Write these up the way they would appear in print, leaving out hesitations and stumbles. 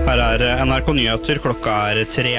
Her NRK Nyheter, klokka 3.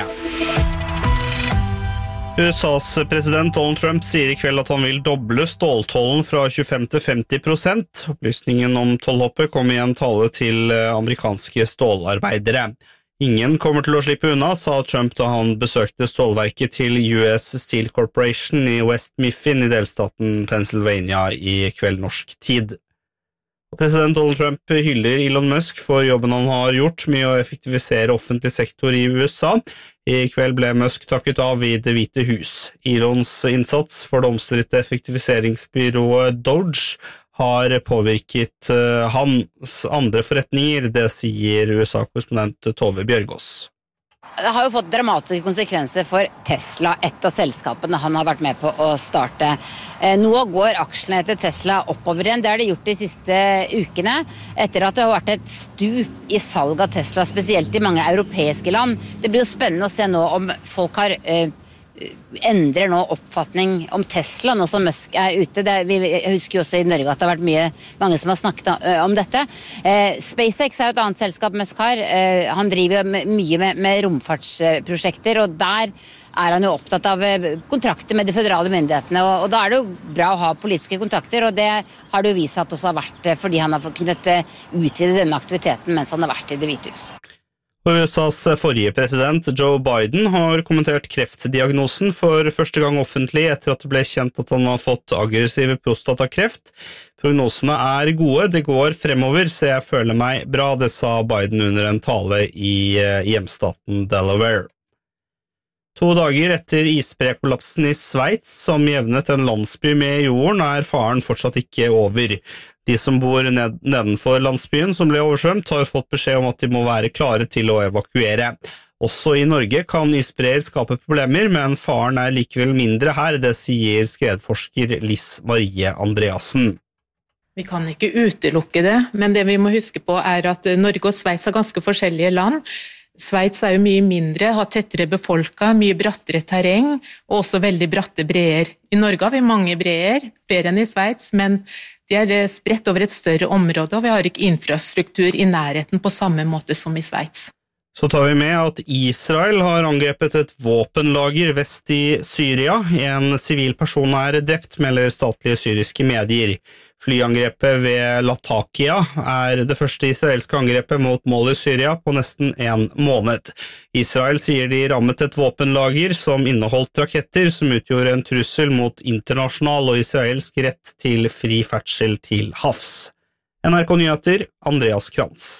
USAs president Donald Trump sier I kveld at han vil doble ståltollen fra 25 til 50%. Opplysningen om tollhoppet kom I en tale til amerikanske stålarbeidere. Ingen kommer til å slippe unna, sa Trump da han besøkte stålverket til US Steel Corporation I West Mifflin I delstaten Pennsylvania I kveld norsk tid. President Donald Trump hyller Elon Musk for jobben han har gjort med å effektivisere offentlig sektor I USA. I kveld ble Musk takket av I Det hvite hus. Elons innsats for det omstridte effektiviseringsbyrået Doge har påvirket hans andre forretninger, det sier USA-korrespondent Tove Bjørgaas. Det har jo fått dramatiske konsekvenser for Tesla, et av selskapene han har vært med på å starte. Nå går aksjene til Tesla oppover igjen, det har de gjort de siste ukene, etter at det har vært et stup I salg av Tesla, spesielt I mange europeiske land. Det blir jo spennende å se nå om folk har endrer nå oppfatning om Tesla, nå som Musk ute. Vi husker jo også I Norge at det har vært mange som har snakket om dette. SpaceX jo et annet selskap Musk har. Han driver jo mye med romfartsprosjekter, og der han jo opptatt av kontrakter med de føderale myndighetene, og da det jo bra å ha politiske kontakter, og det har det jo vist at også har vært fordi han har kunnet utvide denne aktiviteten mens han har vært I Det hvite hus. USAs forrige president, Joe Biden, har kommentert kreftdiagnosen for første gang offentlig etter at det ble kjent at han har fått aggressiv prostatakreft. Prognosene gode, det går fremover, så jeg føler meg bra, det sa Biden under en tale I hjemstaten Delaware. 2 dager etter isbrekollapsen I Sveits, som jevnet en landsby med jorden, faren fortsatt ikke over. De som bor nedenfor landsbyen som ble oversvømt, har fått beskjed om at de må være klare til å evakuere. Også I Norge kan isbreer skape problemer, men faren likevel mindre her, det sier skredforsker Liss Marie Andreassen. Vi kan ikke utelukke det, men det vi må huske på at Norge og Sveits ganske forskjellige land. Sveits jo mye mindre, har tettere befolka, mye brattere terreng, og også veldig bratte breer. I Norge har vi mange breer, flere enn I Sveits, men de spredt over et større område, og vi har ikke infrastruktur I nærheten på samme måte som I Sveits. Så tar vi med at Israel har angrepet et våpenlager vest I Syria. En sivil person drept, melder statlige syriske medier. Flyangrepet ved Latakia det første israelske angrepet mot mål I Syria på nesten 1 måned. Israel sier de rammet et våpenlager som inneholdt raketter som utgjorde en trussel mot internasjonal og israelsk rett til fri ferdsel til havs. NRK Nyheter, Andreas Krantz.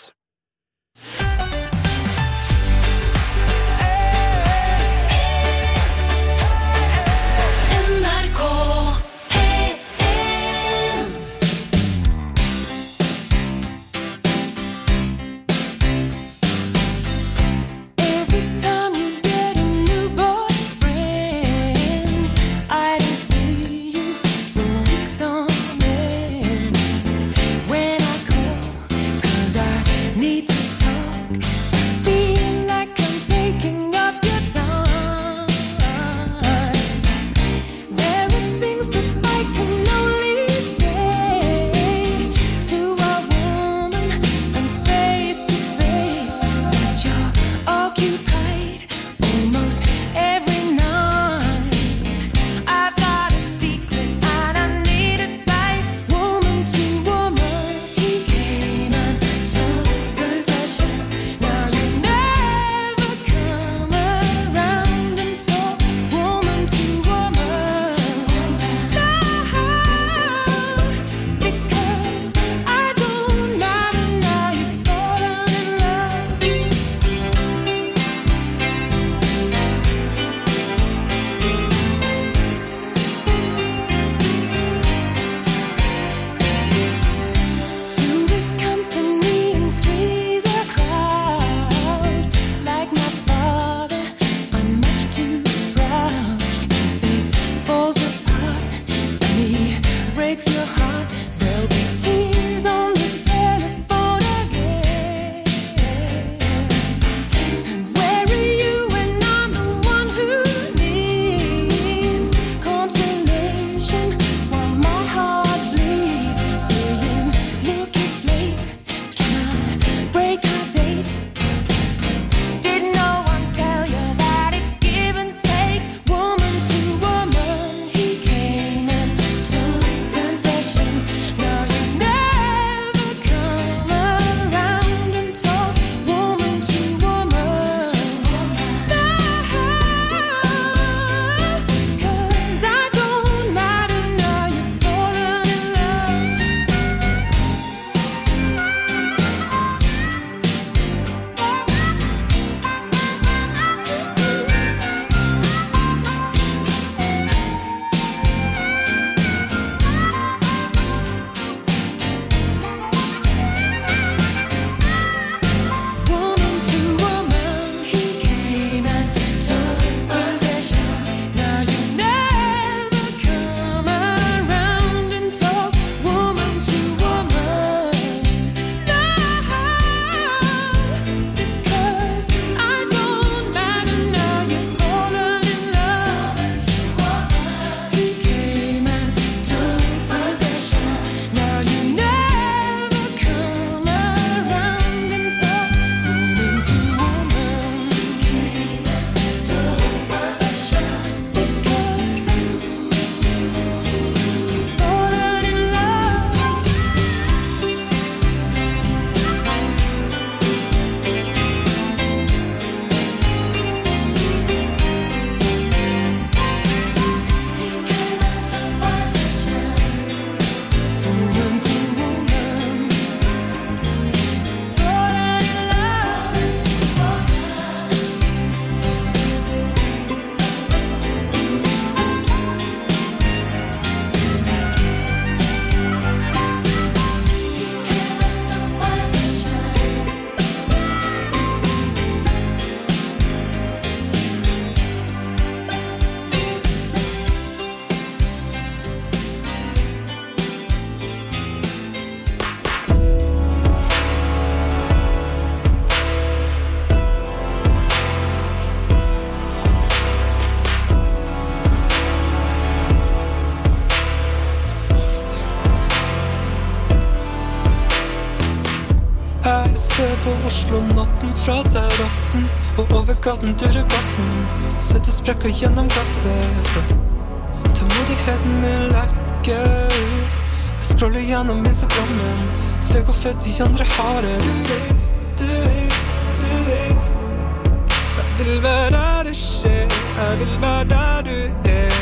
på Oslo natten fra terrassen og over gaten durer bassen. Søtte sprekker gjennom glasset, så tålmodigheten min lekker ut. Jeg scroller gjennom Instagrammen, ser hvor fett de andre har det. Du vet jeg vil være der det skjer, jeg vil være der du er.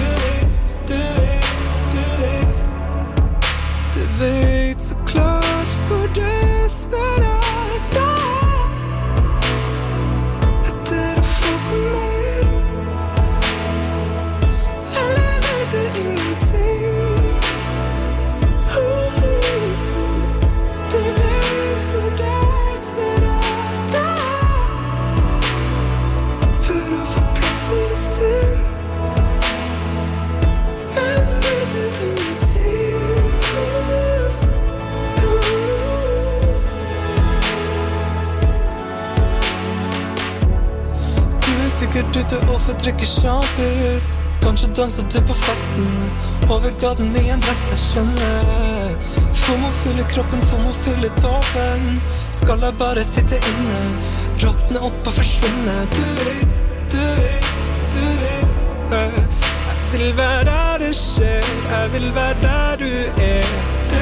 Du vet så klart hvor desperat etter å få komme inn. Eller vet du ingenting? Du vet hvor desperat for å få plass i ditt sinn. Men vet du ingenting? Sikkert ute og får drikke champis. Kanskje danser du på festen over gaten i en dress, jeg skjønner. FOMO fyller kroppen, FOMO fyller toppen. Skal jeg bare sitte inne, råtne opp og forsvinne. Du vet jeg vil være der det skjer, jeg vil være der du er.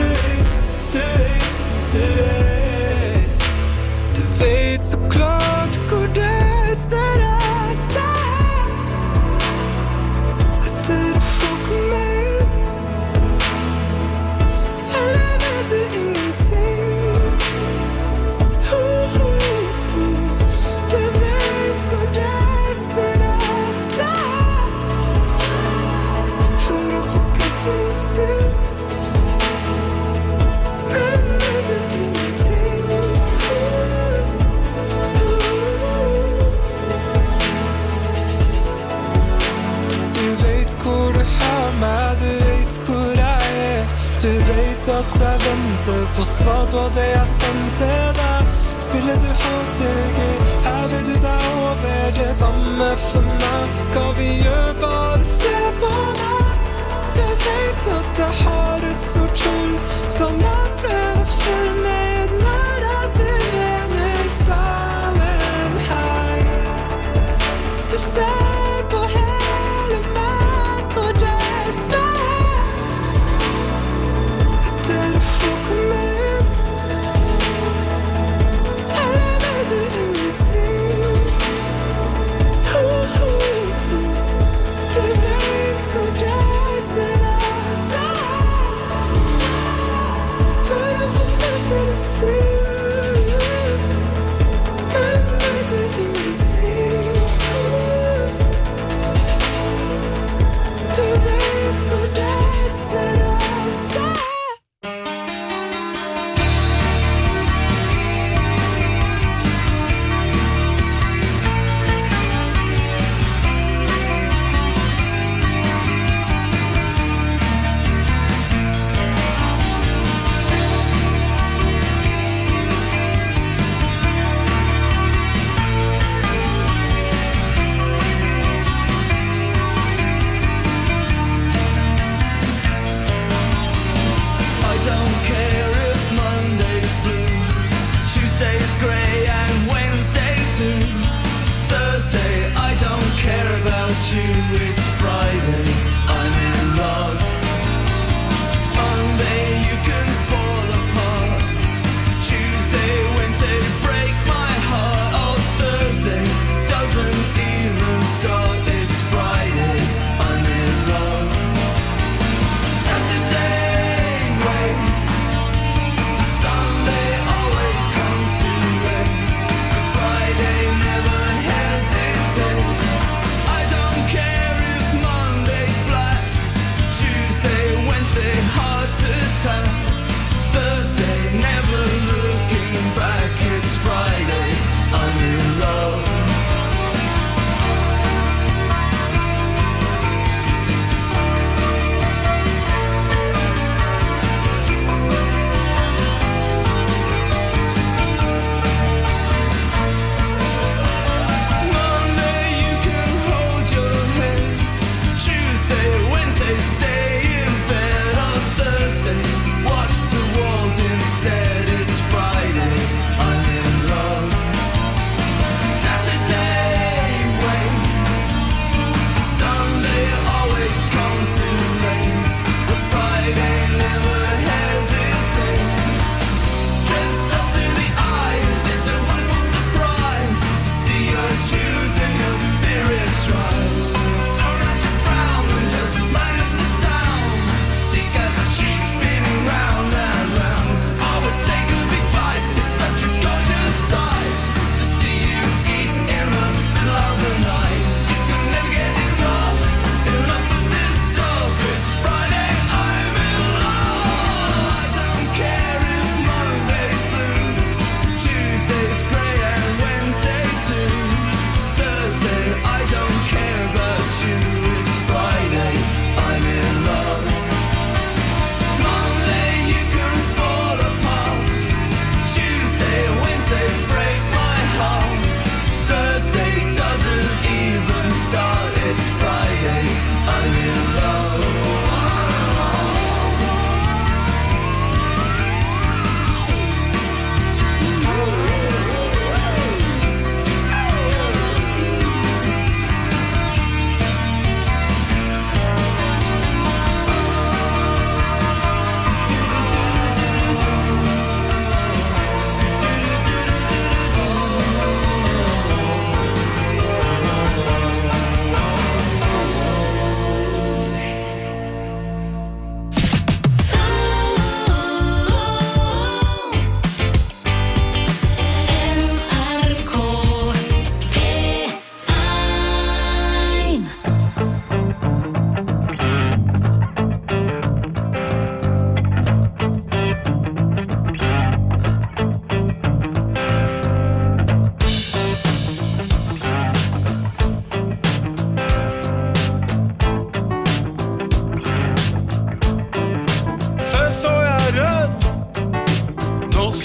Du vet så klart hvor desperat etter å få komme inn. Eller vet du ingenting? Du vet hvor desperat for å få plass i ditt sinn. Men vet du ingenting? Du vet hvor du har meg, du vet hvor jeg er. Du vet at jeg venter på svar på det jeg sendte deg. Spiller du HTG, hever du deg over det samme for meg. Hva vi gjør, bare se på meg. Du vet at jeg har et sort skjul som jeg prøver å følge med i et narrativ i en sammenheng. Du ser på hele meg hvor desperat etter å få komme inn. Eller vet du ingenting? Du vet hvor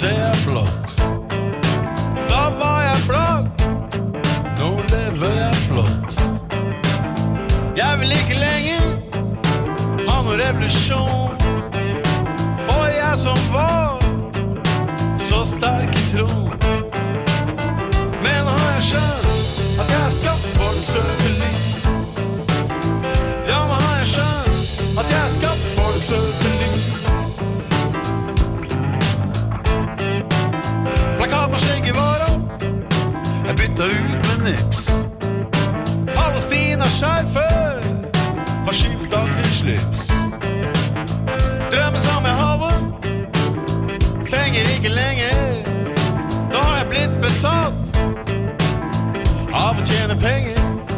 ser jeg blått. Da var jeg blått, nå lever jeg flott. Jeg vil ikke lenger ha noen revolusjon. Og jeg som var så sterk i tro. Men har jeg skjønt at jeg er skapt for det søte liv. Ja, nå har jeg skjønt at jeg er skapt for det søte liv. Plakat på skjegget var opp, jeg bytta ut med niks. Palestina skjerfer har skiftet til slips. Drømmen som jeg hadde fenger ikke lenger. Nå har jeg blitt besatt av å tjene penger.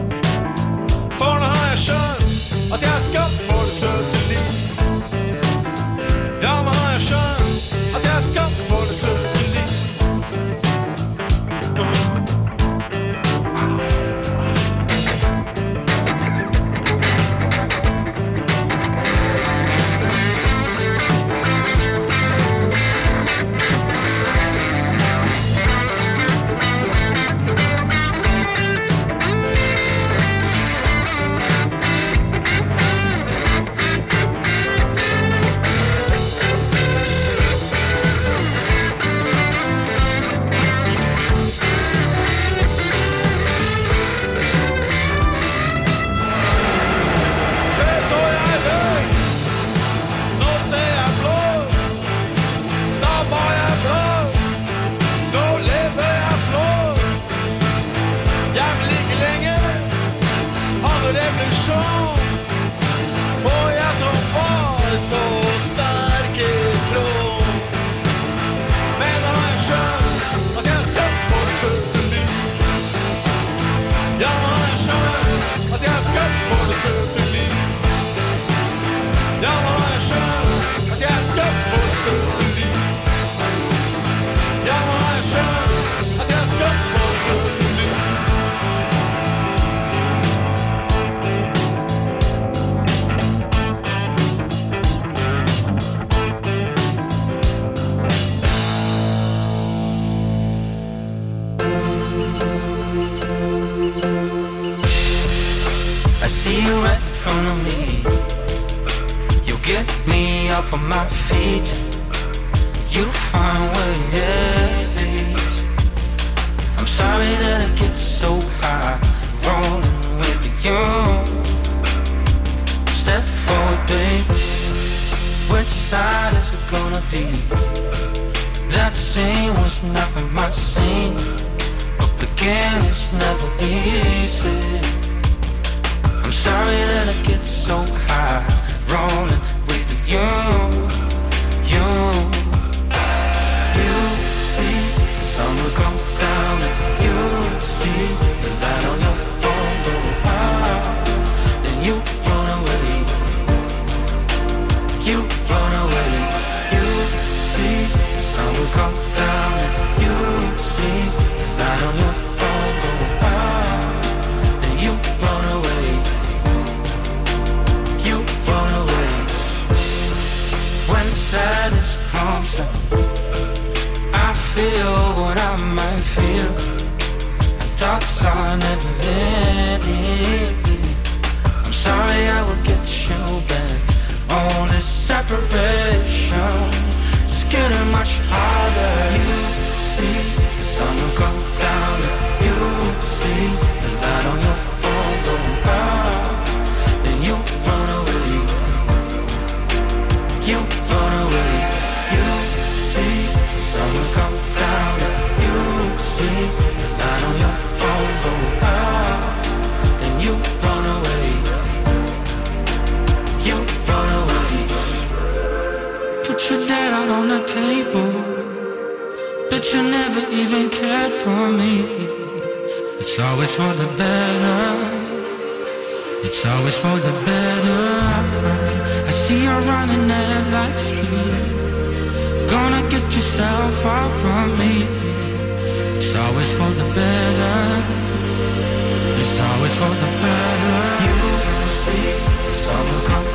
For nå har jeg skjønt at jeg er skapt for det søte liv. Ja, nå har jeg skjønt at jeg er skapt for det søte liv.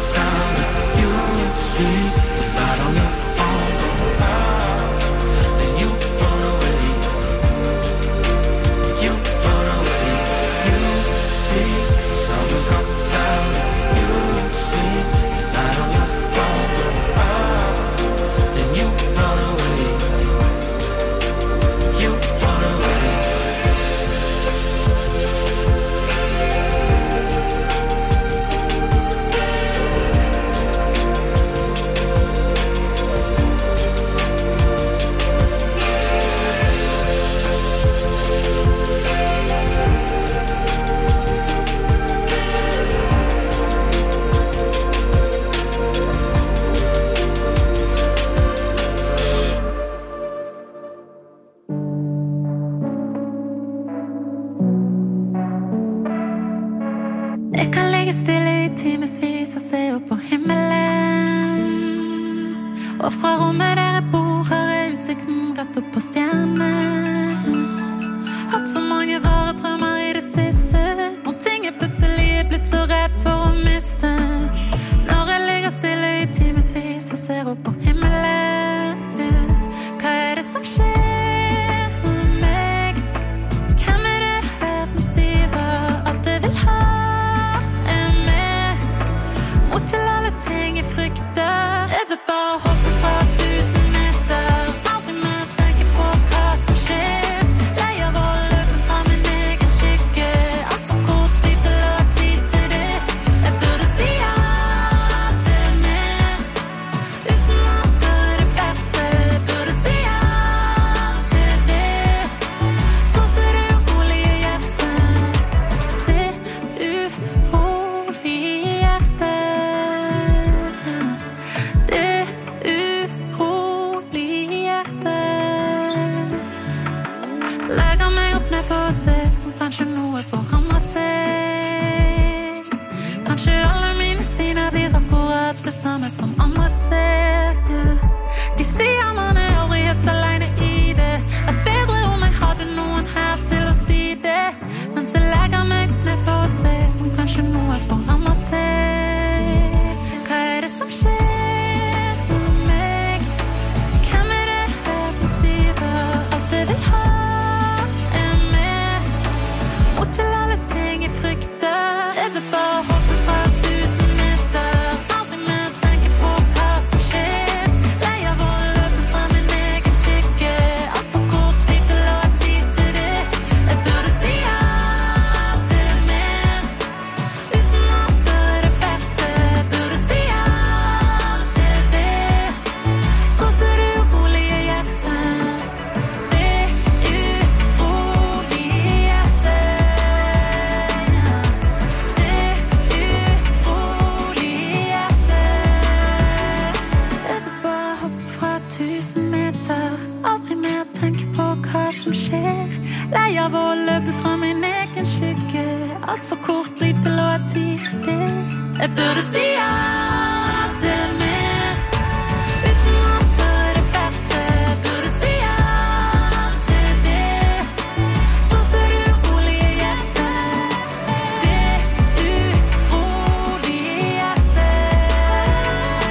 see the light on your phone go by. Then Og fra rommet der jeg bor har jeg utsikten rett opp på stjerne. Hatt så mange rare drømmer i det siste, om ting jeg plutselig er blitt så redd for å miste. Når jeg ligger stille i timesvis og ser opp på himmelen, hva er det som skjer med meg? Hvem er det her som styrer? Alt jeg vil ha er mer, mot til alle ting jeg frykter. Jeg vil bare hoppe fra 1000 meter, aldri mer tenke på hva som skjer. Lei av å løpe fra min egen skygge, alt for kort tid til å ha tid til det. Jeg burde si ja til mer, uten å spørre det verdt det. Jeg burde si ja til det, tross det urolige hjertet. Det urolige hjertet. Det urolige hjertet. Legger meg opp ned for å se om kanskje noe forandrer seg. Kanskje alle mine syner blir akkurat det samme som andre ser. De sier man er aldri helt alene i det, at bedre om jeg hadde noen her til å si det. Mens jeg legger meg opp ned for å se om kanskje noe forandrer seg. Hva er det som skjer med meg? Hvem er det her som styrer? Alt jeg vil ha er mer, mot til alle ting jeg frykter. Jeg vil bare hoppe fra 1000 meter, aldri mer tenke på hva som skjer. Lei av å løpe fra min egen skygge, alt for kort tid til å ha tid til det. Jeg burde si ja til mer, uten å spørre det verdt det. Jeg burde si ja til det, tross det urolige hjertet. Det urolige hjertet. Det urolige hjertet. Jeg vil bare hoppe fra 1000 meter, aldri mer tenke på hva som skjer. Lei av å løpe fra min egen skygge, alt for kort liv til å ha tid til det. Jeg burde si ja til mer, uten å spørre det verdt det. Jeg burde si ja til det, tross det urolige hjertet. Det urolige hjertet.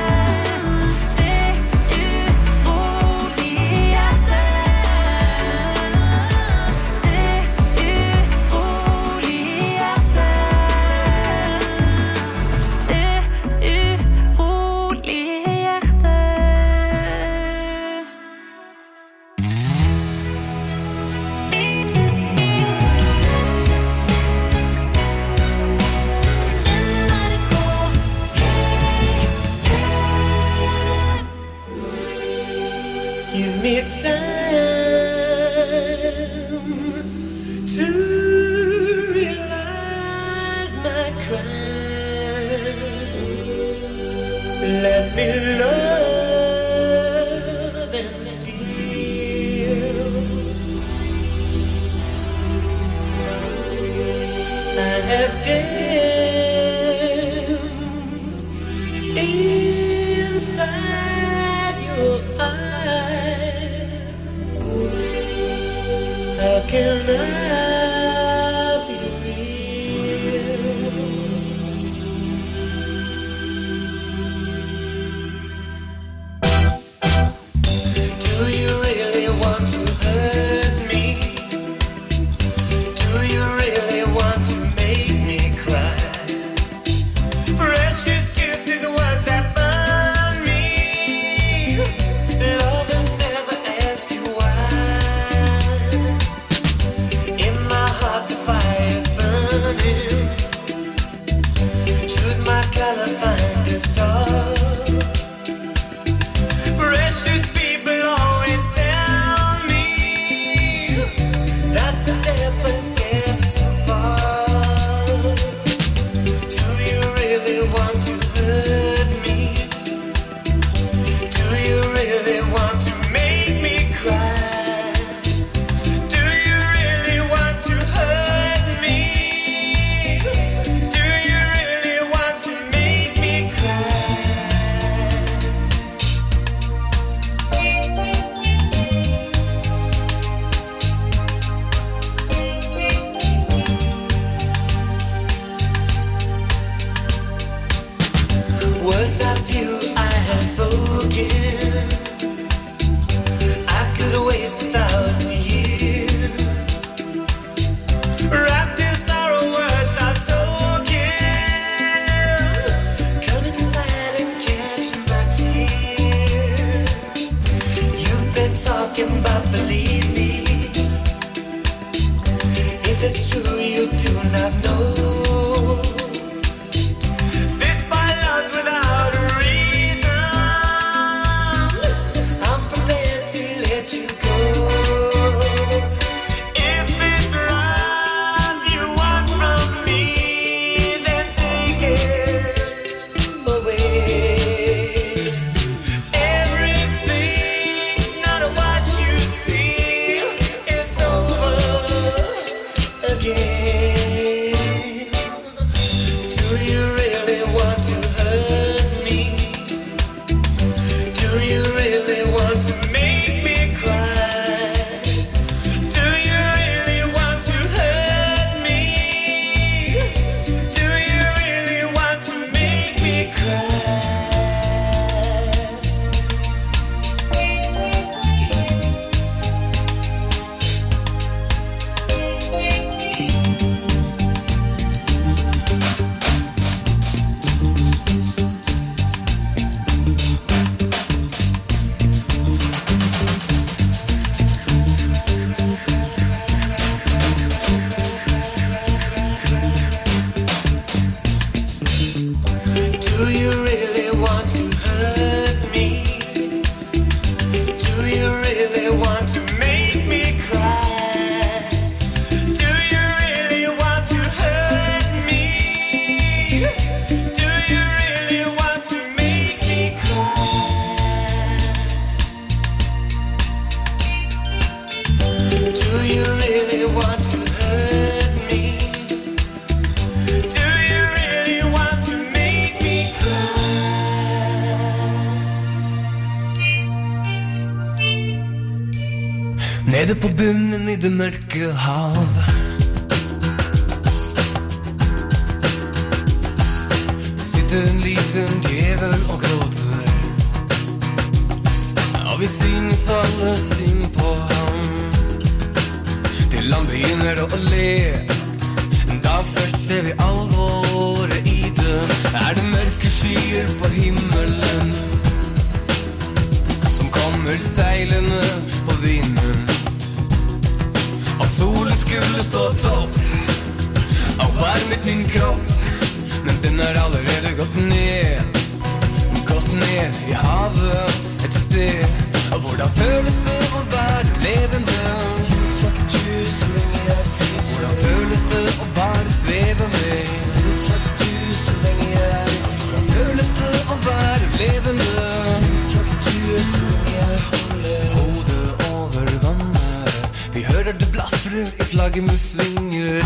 Det urolige hjertet. Det urolige hjertet. Det urolige hjertet. Give me time to realize my crimes. Let me love and steal. I have danced inside your eyes. How can I be real? Do you really want to hurt me? Do you really want to make me cry? Precious kisses, words that burn me. Lovers never ask you why. Nede på bunnen I det mørke hav Sitter en liten djevel og gråter Og vi synes alle synd på ham Til han begynner å le Da først ser vi alvoret I det det mørke skyer på himmelen Som kommer seilende på vinden Og solen skulle stå topp Og varmet min kropp Men den allerede gått ned I havet Et sted Og hvordan føles det å være levende Takk du så lenge jeg flyter Hvordan føles det å bare sveve med Takk du så lenge jeg Hvordan føles det å være levende Takk du så lenge jeg holder Hodet over vannet Vi hører det blafrer I flaggermusvinger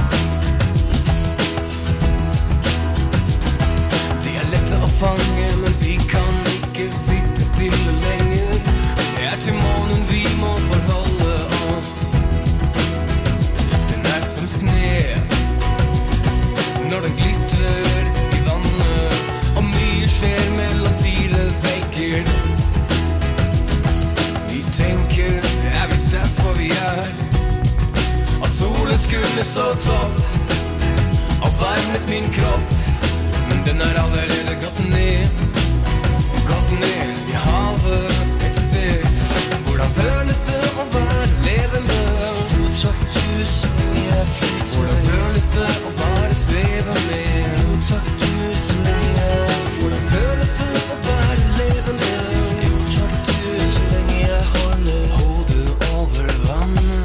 Å fange, men vi kan ikke sitte stille lenger Det til månen vi må forholde oss Den som sne Når den glitter I vannet Og mye skjer mellom fire vegger Vi tenker, det visst derfor vi Og solen skulle stå topp Og varmet min kropp Men den allerede gått ned I havet et sted Hvordan føles det å være levende Takk du så lenge jeg flyter Hvordan føles det å bare sveve med Takk du så lenge jeg Hvordan føles det å være levende Takk du så lenge jeg holder Hodet over vannet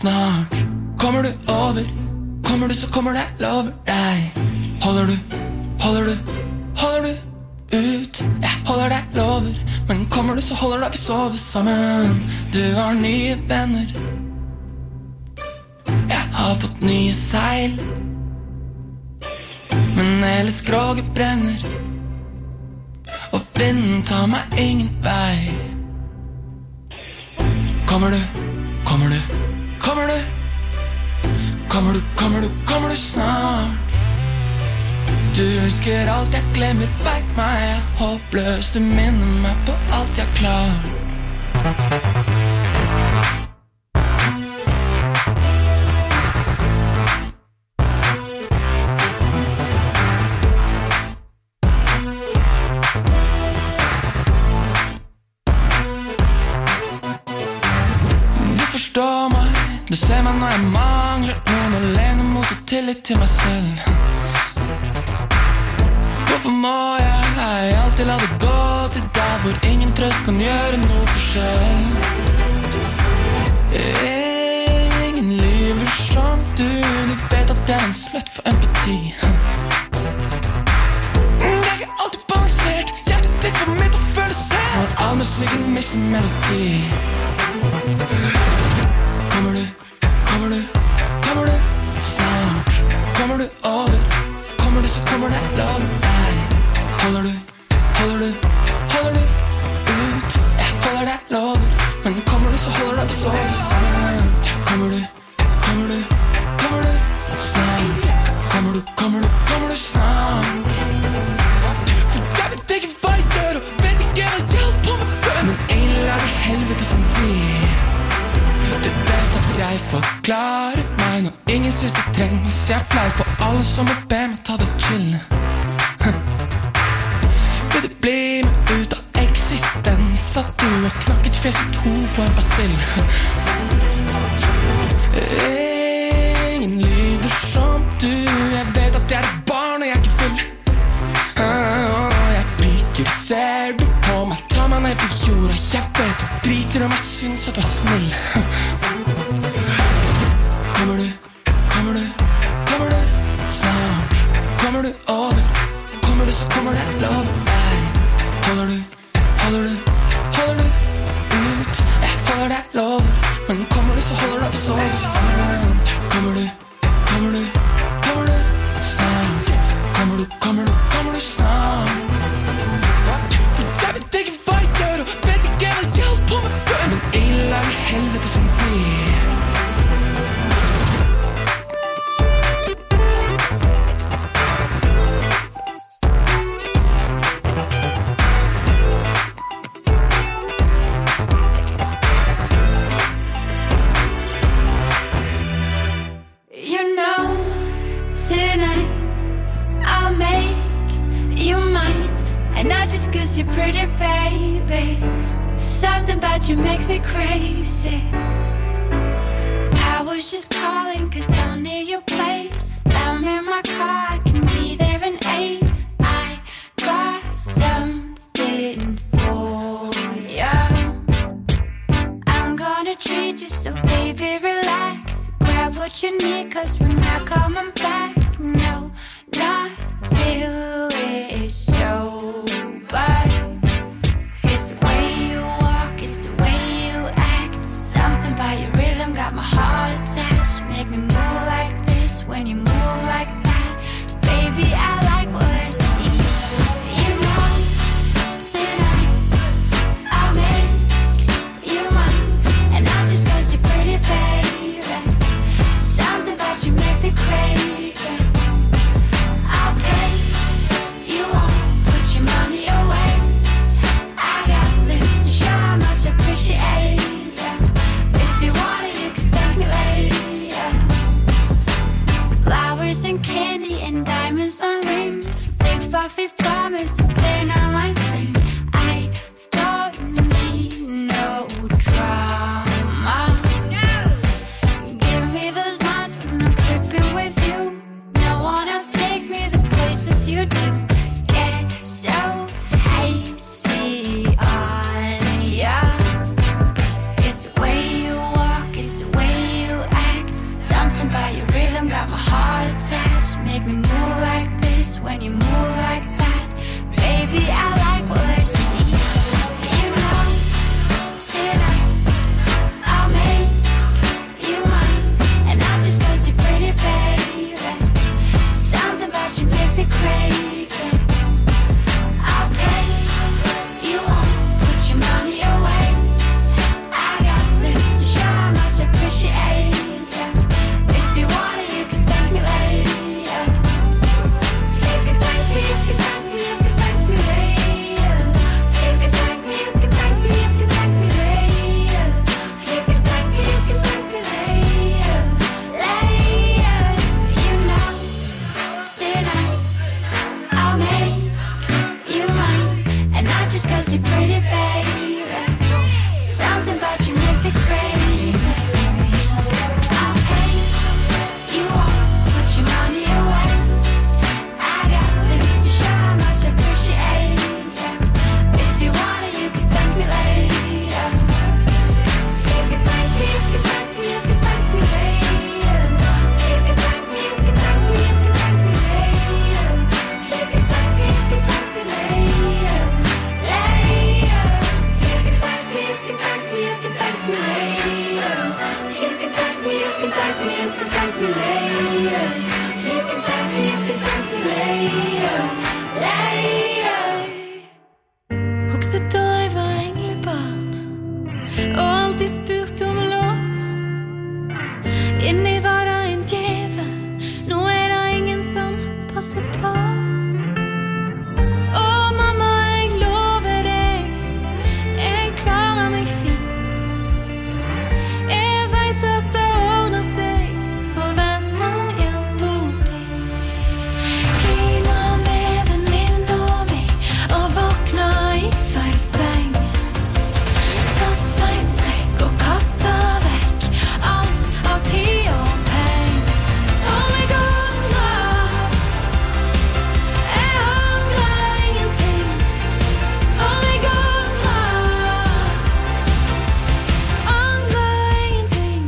snart kommer du over. Kommer du så kommer det, lover deg. Holder du ut. Jeg holder deg, lover. Men kommer du så holder deg, vi sover sammen. Du har nye venner. Jeg har fått nye seil. Men hele skroget brenner. Og vinden tar meg ingen vei. Kommer du snart. Du husker alt jeg glemmer, vet meg jeg er håpløs. Du minner meg på alt jeg klarer. Du forstår meg, du ser meg når jeg mangler noen og lener mot og tillit til meg selv. Hvorfor må jeg alltid la det gå til deg hvor ingen trøst kan gjøre noe forskjell? Ingen lyver som du vet at jeg er en sløtt for empati. Det er ikke alltid balansert, hjertet ditt var mitt å føle selv. Og all musikken mister melodi. Kommer du snart. Kommer du over. Kommer du så kommer det, lover deg. Holder du ut. Jeg holder deg, lover. Men kommer du så holder deg, vi sover sammen. Kommer du snart. Kommer du snart. For jeg vet ikke hva jeg gjør, og vet ikke hva jeg holder på med før. Men ingen lager helvete som vi. Du vet at jeg forklarer meg når ingen synes det trengs. Jeg er flau for alle som må be meg ta det chill. Vil du bli med ut av eksistens? At du har knakket fjeset to på en pastill. Ingen lyver som du. Jeg vet at jeg er et barn og jeg er ikke full. Jeg piker, ser du på meg, ta meg ned på jorda. Jeg vet du driter om jeg synes at du er snill. Kommer du snart. Kommer du over. Kommer du så kommer det, lover deg. Holder du ut. Jeg holder deg, lover. Men kommer du så holder deg, vi sover sammen. Kommer du snart. Kommer du snart. For jeg vet ikke hva jeg gjør, og vet ikke hva jeg holder på med før. Men ingen lager helvete som vi. You're pretty, baby. Something about you makes me crazy. I was just calling cause I'm near your place. I'm in my car, I can be there in 8. I got something for ya. I'm gonna treat you so baby relax. Grab what you need cause we're not coming back. No, not till it's over. It's the way you walk, it's the way you act. Something about your rhythm got my heart attached. Make me move like this when you move like that. Baby, I like what I see. You know, tonight I'll make you mine. And not just cause you're pretty, baby. Something about you makes me crazy. I'll pay you on, put your money away. I got this to show how much I appreciate ya. If you want it, you can thank me later. Flowers and candy and diamonds on rings. Big fluffy promises, they're not my thing. I don't need no drama. Give me those nights when I'm tripping with you. No one else takes me the places you do. Get so hazy on ya. It's the way you walk, it's the way you act. can thank me later. You can thank me later. Husker da jeg var englebarn og alltid spurt om lov. Inni var det en djevel, nå er det ingen som passer på. Mamma, jeg lover deg, jeg klarer meg fint. Jeg vet at det ordner seg for vesle jenter di. Klina med venninna mi og våkna i feil seng. Tatt en trekk og kastet vekk alt av tid og penger. Og jeg angrer ingenting. Og jeg angrer ingenting.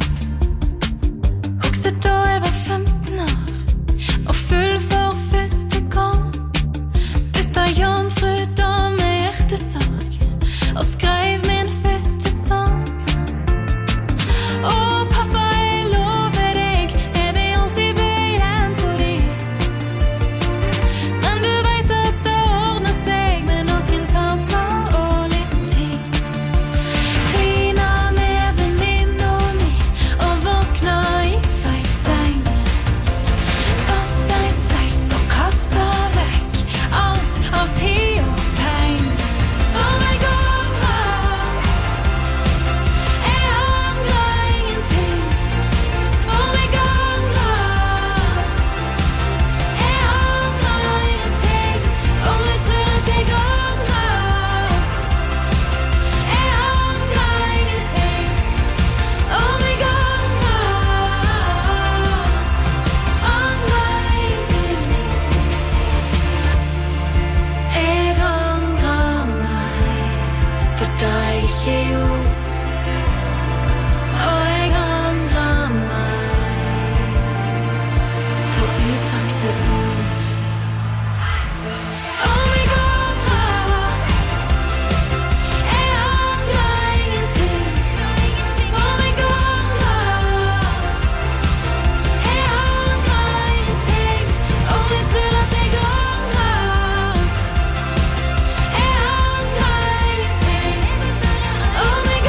Husker da jeg var 15 år og full for første gang. Bytta jomfru da med hjertesorg og skrev min første sang. Pappa, jeg lover deg, jeg vil alltid være igjen på deg. Men du vet at det ordner seg med noen tamper og litt tid. Klina med venninna mi og våkna i feil seng. Tatt en trekk og kastet vekk alt av tid og penger. Og jeg angrer ingenting. Og jeg angrer ingenting. Om du tror at jeg angrer ingenting. Om jeg angrer ingenting. Jeg angrer meg på det jeg ikke gjorde. Og jeg angrer meg på usagte ord. Om jeg angrer ingenting. Om jeg angrer ingenting. Om du tror at jeg angrer ingenting. Om jeg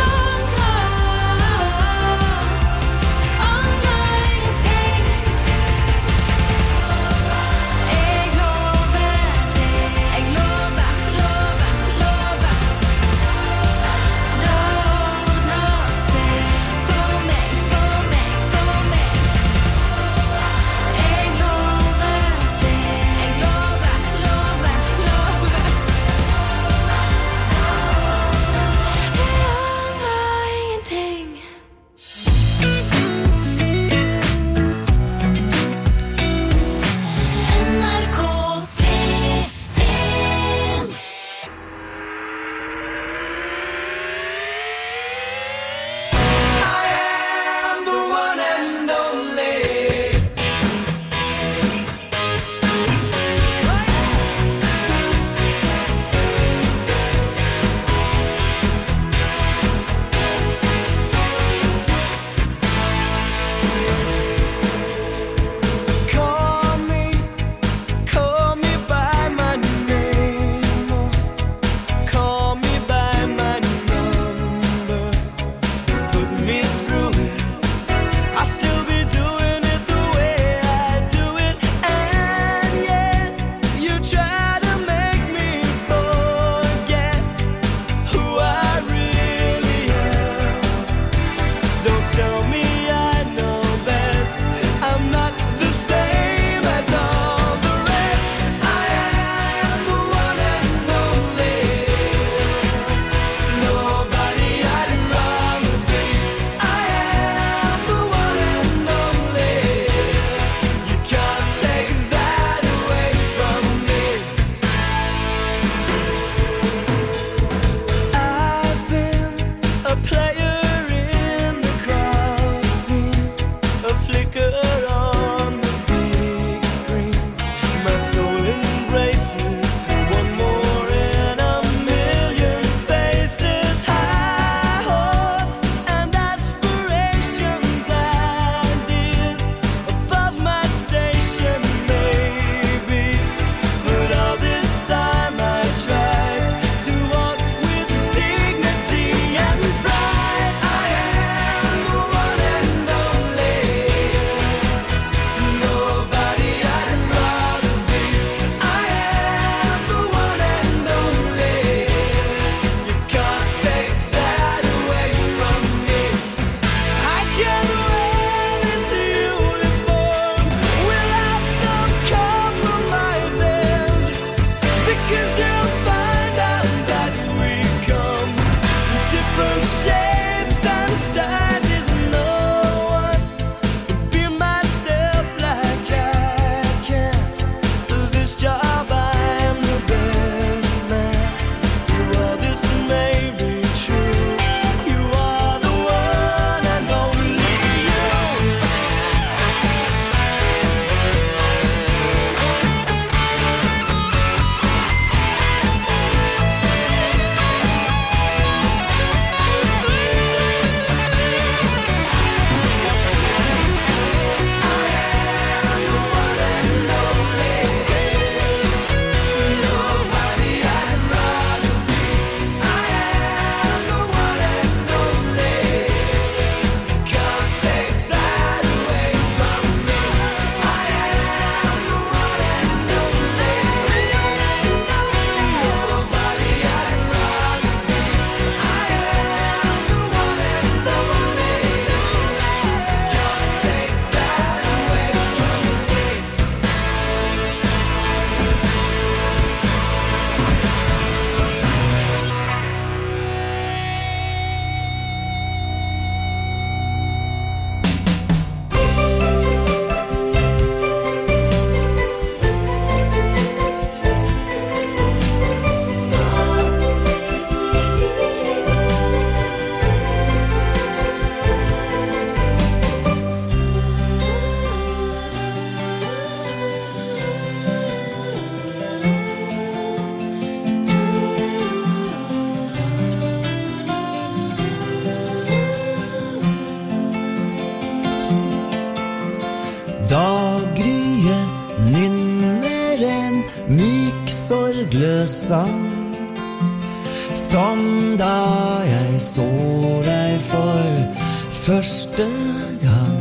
Daggryet nynner en myk sorgløs sang, som da jeg så deg for første gang.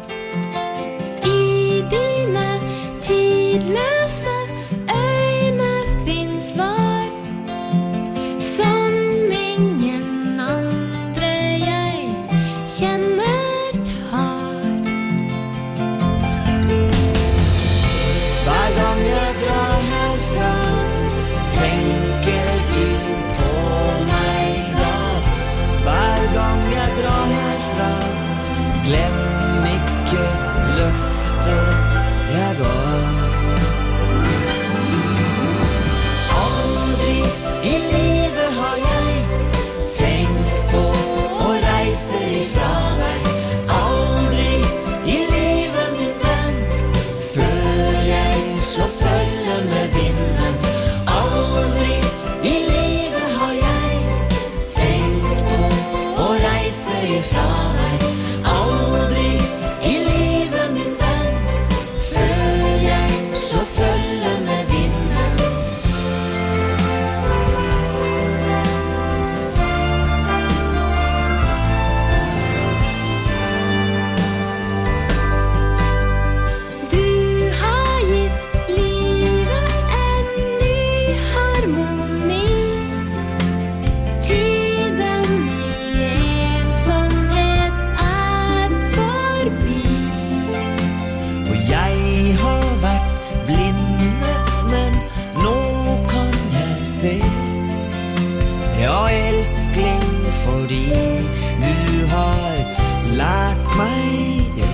I dine tidløse øyne finnes svar, som ingen andre jeg kjenner har. Hver gang jeg drar herfra, tenker du på meg da. Hver gang jeg drar herfra, glem ikke løftet jeg ga. Aldri i livet har jeg tenkt på å reise ifra deg. Aldri i livet, min venn, før jeg slår følge med vinden. Aldri i livet har jeg tenkt på å reise ifra deg. Aldri i livet, min venn, før jeg slår følge med vinden. Du har gitt livet en ny harmoni. Tiden i ensomhet forbi. Og jeg har vært blindet, men nå kan jeg se. Ja, elskling, fordi du har lært meg det.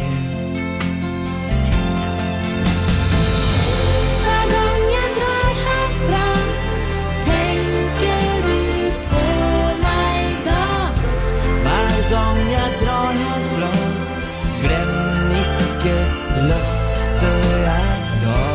Hver gang jeg drar herfra, tenker du på meg da. Hver gang jeg drar herfra, glem ikke løftet jeg ga.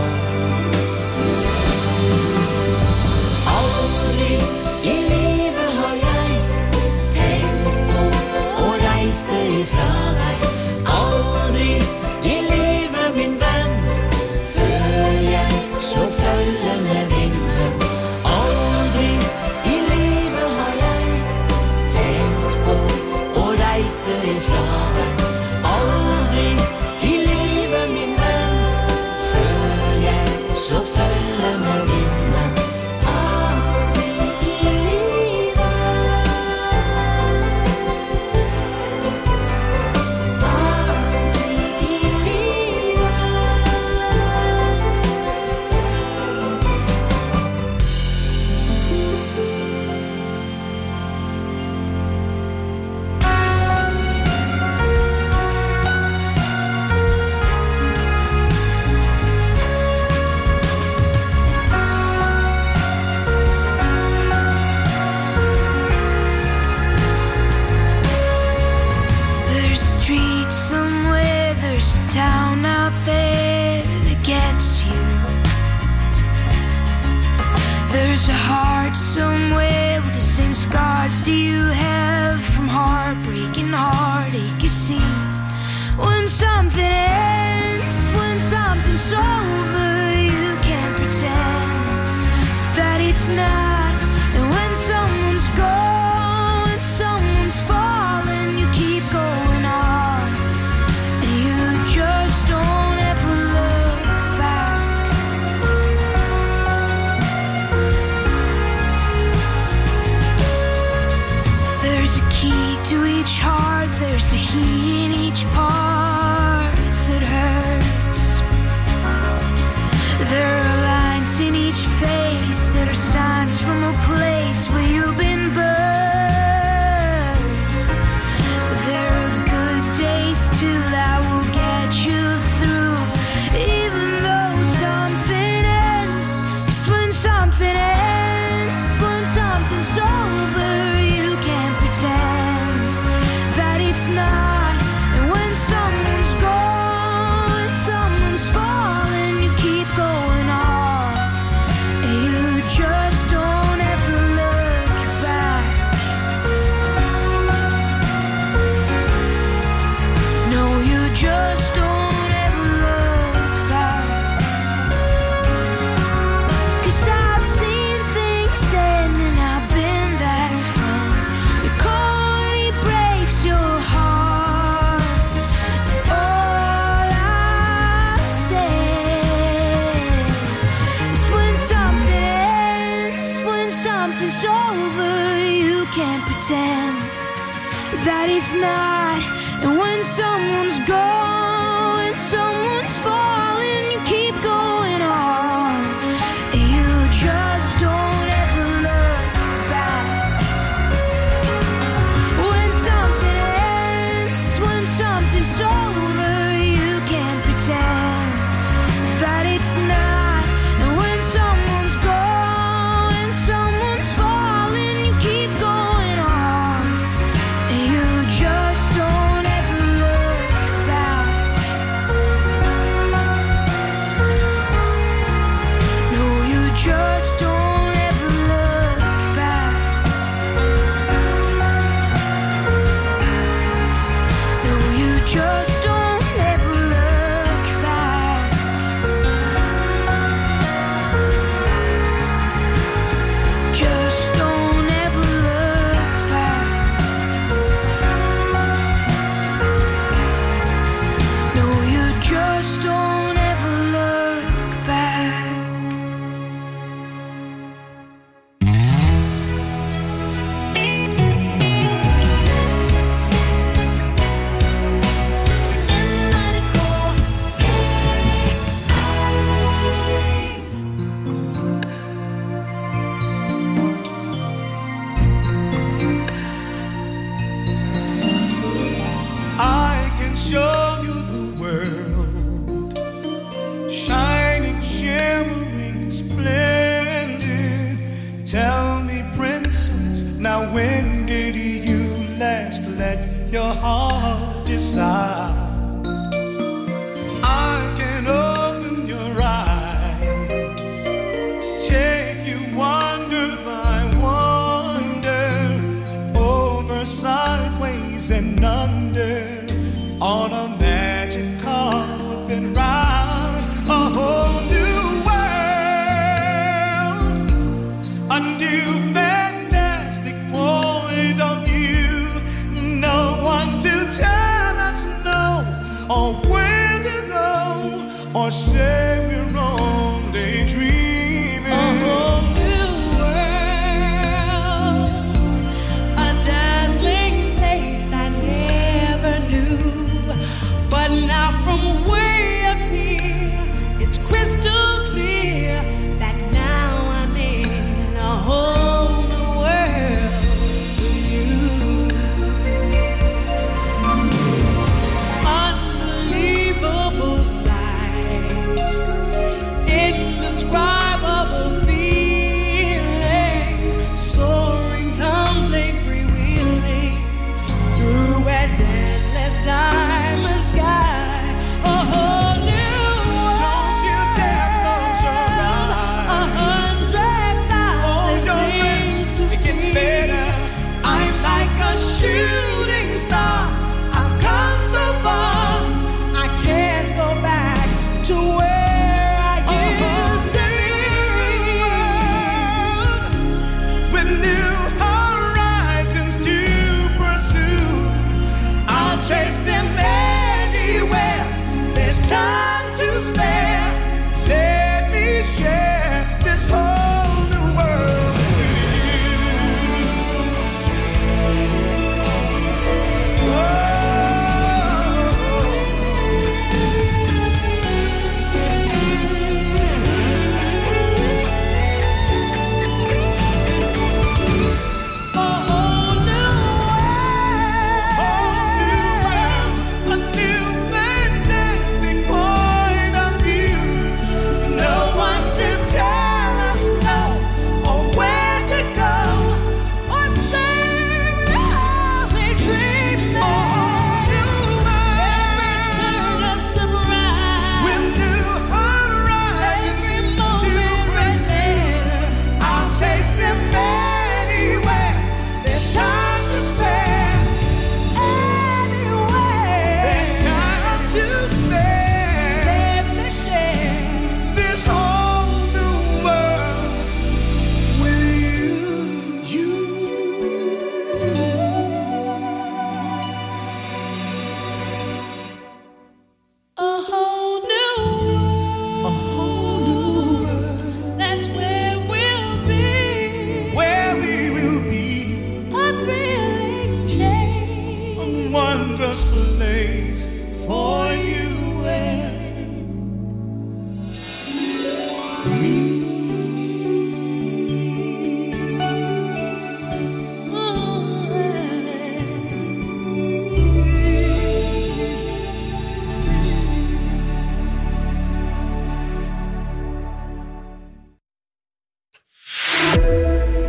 Aldri i livet har jeg tenkt på å reise ifra deg. Aldri i livet, min venn, før jeg slår følge med vinden. Aldri i livet har jeg tenkt på å reise ifra deg. Aldri i livet, min venn, før jeg slår følge med vinden. Aldri i livet. Aldri i livet. There's a street somewhere, there's a town out there that gets you. There's a heart somewhere with the same scars do you have from heartbreak and heartache, you see. When something ends, when something's over, you can't pretend that it's not. And when someone's gone, when someone's fallen, you keep going on. And you just don't ever look back. There's a key to each heart, there's a he in each part. that it's not. And when someone's gone, someone's falling, you keep going on. You just don't ever look back. When something ends, when something's over, you can't pretend that it's not. And when someone's gone, someone's falling, you keep going on. You just don't ever look back. No, you just don't ever look back. No, you just don't ever look back. Just don't ever look back. No, you just don't ever look back. I can show you the world, shining, shimmering, splendid. Tell me, princess, now when did you last let your heart decide? I can open your eyes, take you wonder by wonder, over, sideways, and under, on a magic carpet ride, a whole new world, a new fantastic point of view. No one to tell us no, or where to go, or say we're only dreaming. A whole new world, a dazzling place I never knew. But now from way up here, it's crystal clear that now I'm in a whole new world with you. Unbelievable sights, indescribable feeling, soaring, tumbling, freewheeling through a endless diamond sky. A whole new world. Don't you dare close your eyes. 100,000 things to see. It gets better. I'm like a shooting star. I've come so far. I can't go back to where I used to be. With new horizons to pursue, I'll chase them anywhere. There's time to spare. Let me share this whole new world with you. A whole new world, a new fantastic point of view. No one to tell us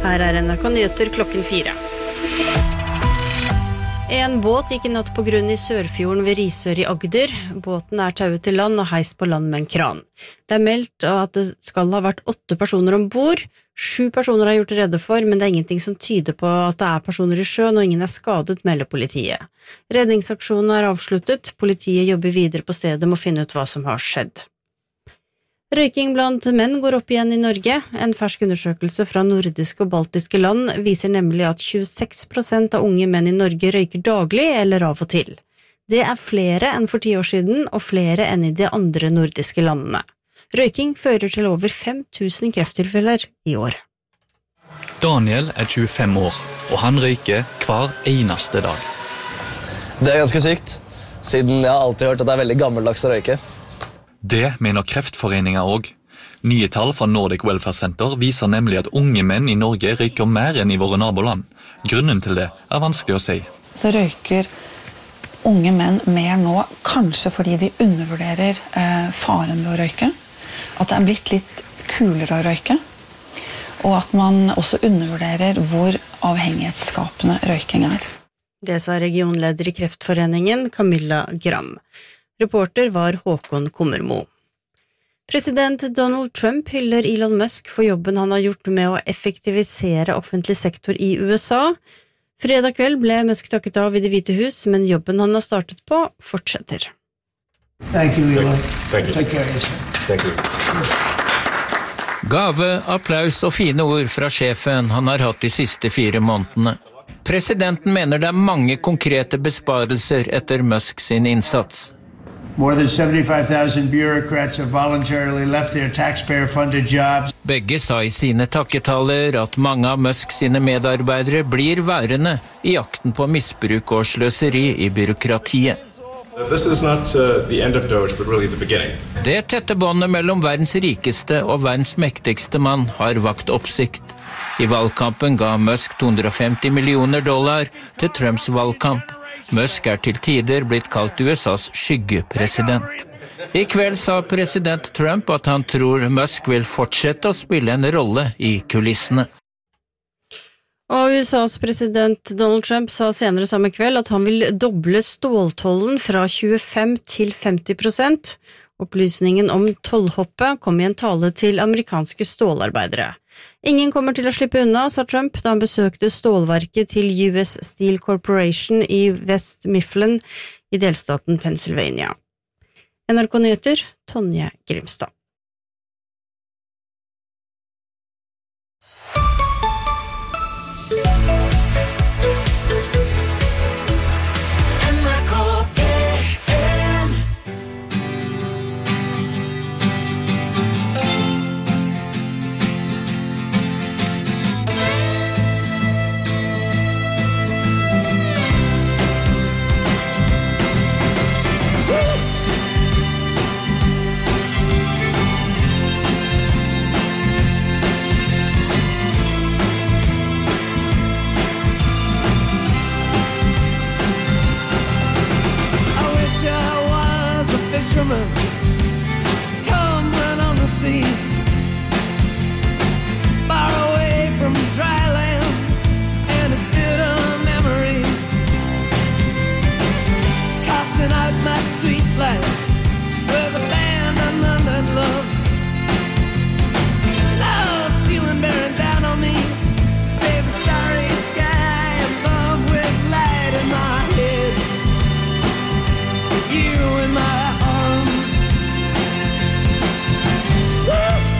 Her NRK Nyheter klokken 4. En båt gikk I natt på grunn I Sørfjorden ved Risør I Agder. Båten tauet til land og heist på land med en kran. Det meldt at det skal ha vært 8 personer ombord. 7 personer gjort redde for, men det ingenting som tyder på at det personer I sjøen, og ingen skadet, melder politiet. Redningsaksjonen avsluttet. Politiet jobber videre på stedet med å finne ut hva som har skjedd. Røyking blant menn går opp igjen I Norge. En fersk undersøkelse fra nordiske og baltiske land viser nemlig at 26% av unge menn I Norge røyker daglig eller av og til. Det flere enn for 10 år siden, og flere enn I de andre nordiske landene. Røyking fører til over 5000 krefttilfeller I år. Daniel 25 år, og han røyker hver eneste dag. Det ganske sykt, siden jeg har alltid hørt at det veldig gammeldags å røyke. Det mener Kreftforeningen også. Nye tall fra Nordic Welfare Center viser nemlig at unge menn I Norge røyker mer enn I våre naboland. Grunnen til det vanskelig å si. Så røyker unge menn mer nå, kanskje fordi de undervurderer faren ved å røyke. At det blitt litt kulere å røyke. Og at man også undervurderer hvor avhengighetsskapende røyking Det sa regionleder I Kreftforeningen, Camilla Gram. Reporter var Håkon Kommermo. President Donald Trump hyller Elon Musk for jobben han har gjort med å effektivisere offentlig sektor I USA. Fredag kveld ble Musk takket av I Det hvite hus, men jobben han har startet på fortsetter. Thank you, Elon. Thank you. Take care of yourself. Thank you. Gave, applaus og fine ord fra sjefen han har hatt de siste 4 månedene. Presidenten mener det mange konkrete besparelser etter Musk sin innsats. More than 75,000 bureaucrats have voluntarily left their taxpayer-funded jobs. Begge sa I sine takketaler at mange av Musk sine medarbeidere blir værende I jakten på misbruk og sløseri I byråkratiet. This is not the end of Doge, but really the beginning. Det tette båndet mellom verdens rikeste og verdens mektigste mann har vakt oppsikt. I valgkampen ga Musk $250 millioner til Trumps valgkamp. Musk til tider blitt kalt USAs skyggepresident. I kveld sa president Trump at han tror Musk vil fortsette å spille en rolle I kulissene. Og USAs president Donald Trump sa senere samme kveld at han vil doble ståltollen fra 25 til 50%. Opplysningen om tollhoppet kom I en tale til amerikanske stålarbeidere. Ingen kommer til å slippe unna, sa Trump da han besøkte stålverket til US Steel Corporation I West Mifflin I delstaten Pennsylvania. NRK Nyheter, Tonje Grimstad. Tumbling on the seas, far away from dry land and its bitter memories, casting out my sweet life with abandonment and love. Love ceiling bearing down on me, save the starry sky above with light in my head, you in my arms. Woo!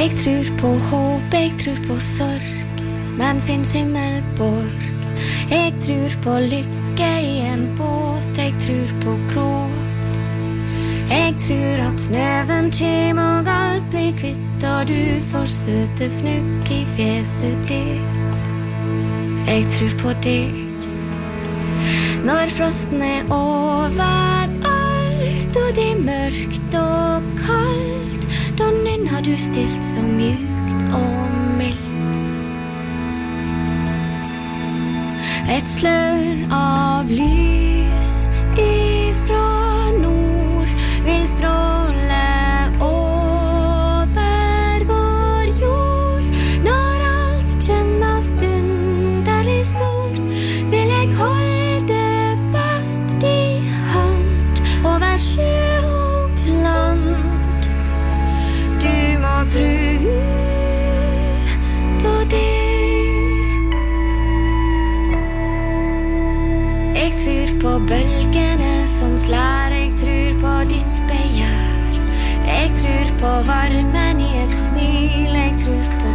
Jeg tror på håp, jeg tror på sorg, men finnes himmelborg. Jeg tror på lykke i en båt, jeg tror på gråt. Jeg tror at snøven kjem og alt blir kvitt, og du får søte fnugg i fjeset ditt. Jeg tror på deg. Når frosten overalt, og det mørkt og kaldt, da nynner du stilt så mjukt og mildt. Et slør av lys ifra nord vil stråle over vår jord. Når alt kjennes underlig stort, vil jeg holde fast i hand over sjø og land. Du må tro på det. Jeg tror på bølgene som slær, jeg tror på ditt begjær. Jeg tror på varmen i et smil, jeg tror på